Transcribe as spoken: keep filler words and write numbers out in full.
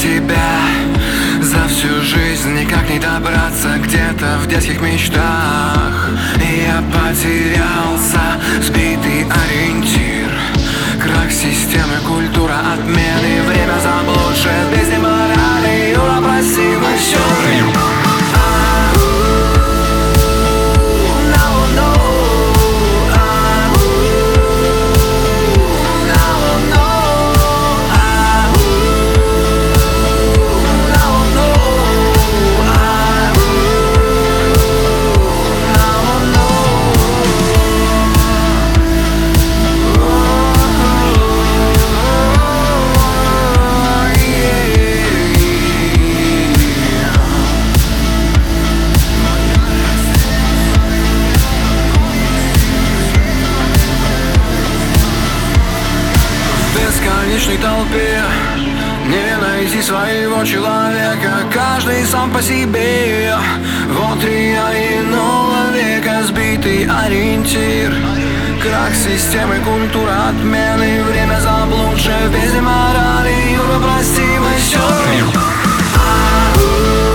тебя за всю жизнь никак не добраться, где-то в детских мечтах. И я потерялся, сбитый ориентир, крах системы, культура отмены, время заблудшее, без морали. Юра, прости, мы все время. В бесконечной толпе не найти своего человека, каждый сам по себе. Вот реалии нового века, сбитый ориентир, крах системы, культура отмены, время заблудшее, без морали. Юра, прости, мы все.